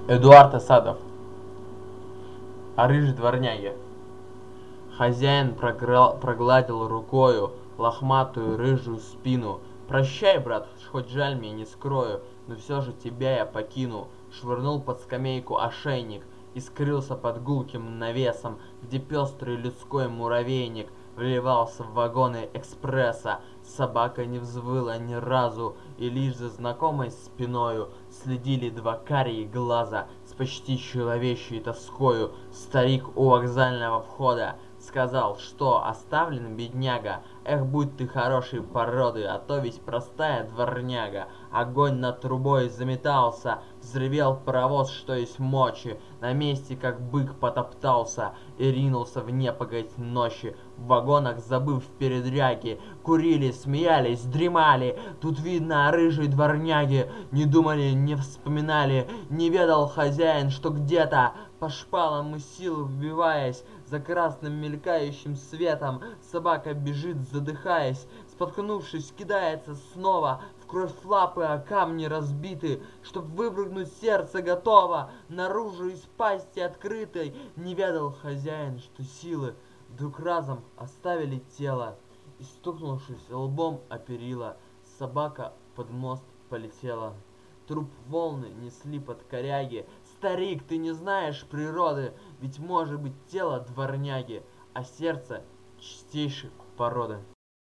Эдуард Асадов. О рыжей дворняге. Хозяин прогладил рукою лохматую рыжую спину. «Прощай, брат, хоть жаль мне, не скрою, но все же тебя я покину». Швырнул под скамейку ошейник и скрылся под гулким навесом, где пестрый людской муравейник вливался в вагоны экспресса. Собака не взвыла ни разу, и лишь за знакомой спиною следили два карие глаза с почти человечьей тоскою. Старик у вокзального входа сказал, что оставлен бедняга. Эх, будь ты хорошей породы, а то ведь простая дворняга. Огонь над трубой заметался, взревел паровоз, что есть мочи. На месте, как бык, потоптался и ринулся в непогодь ночи. В вагонах, забыв передряги, курили, смеялись, дремали. Тут видно, о рыжей дворняге не думали, не вспоминали. Не ведал хозяин, что где-то по шпалам и сил вбиваясь за красным мелькающим светом, собака бежит, задыхаясь, споткнувшись, кидается снова, в кровь лапы о камни разбиты, чтоб выпрыгнуть сердце готово наружу из пасти открытой. Не ведал хозяин, что силы вдруг разом оставили тело, и, стукнувшись лбом о перила, собака под мост полетела. Труп волны несли под коряги. Старик, ты не знаешь природы, ведь может быть тело дворняги, а сердце чистейшей породы.